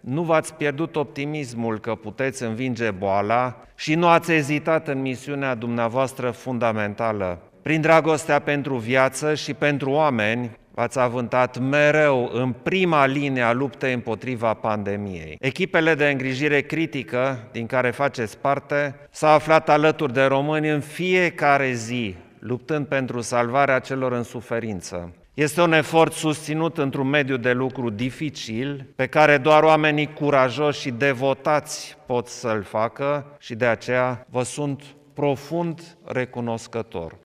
nu v-ați pierdut optimismul că puteți învinge boala și nu ați ezitat în misiunea dumneavoastră fundamentală. Prin dragostea pentru viață și pentru oameni, v-ați avântat mereu în prima linie a luptei împotriva pandemiei. Echipele de îngrijire critică, din care faceți parte, s-au aflat alături de români în fiecare zi, luptând pentru salvarea celor în suferință. Este un efort susținut într-un mediu de lucru dificil, pe care doar oamenii curajoși și devotați pot să-l facă și de aceea vă sunt profund recunoscător.